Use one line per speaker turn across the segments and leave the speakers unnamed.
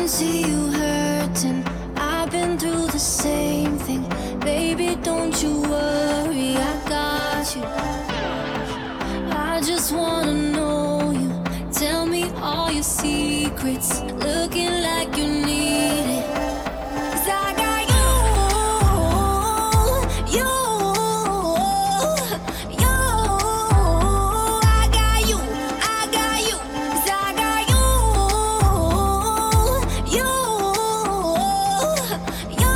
can see you hurting. I've been through the same thing. Baby, don't you worry, I got you. I just wanna know you. Tell me all your secrets. Looking like you need it. 'Cause I got you, you, you. I got you, I got you. 'Cause I got you, you, you.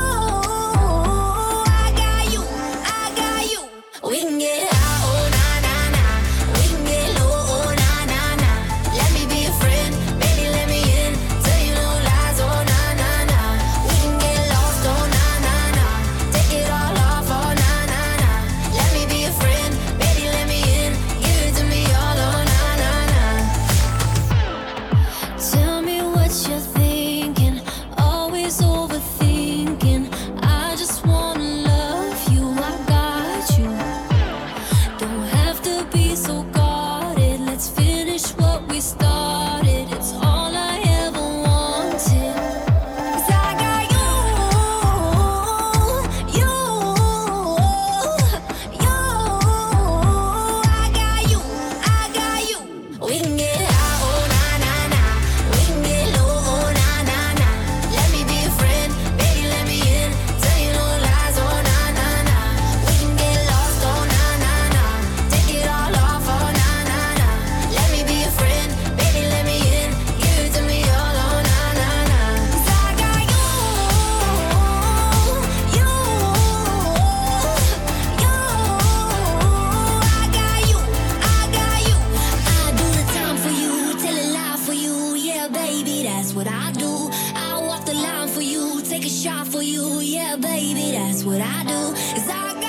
I got you, I got you. We can get high, oh na na na. We can get low, oh na na na. Let me be a friend, baby, let me in. Tell you no lies, oh na na na. We can get lost, oh na na na. Take it all off, oh na na na. Let me be a friend, baby, let me in. Give it to me all, oh na na na. Tell me what you're thinking, always overthinking. I just wanna love you, I got you. Don't have to be so guarded. Let's finish what we started. It's all I ever wanted. 'Cause I got you, you, you. I got you, I got you. We can get high, oh na na na. We can get low, oh na na na. Let me be a friend, baby, let me in. Tell you no lies, oh na na na. We can get lost, oh na na na. Take it all off, oh na na na. Let me be a friend, baby, let me in. Give it to me all, oh na na na. 'Cause I got you, you, you. I got you, I got you. I do the time for you, tell a lie for you. Yeah, baby, that's what I do. I walk the line for you, take a shot for you. Yeah, baby, that's what I do. 'Cause I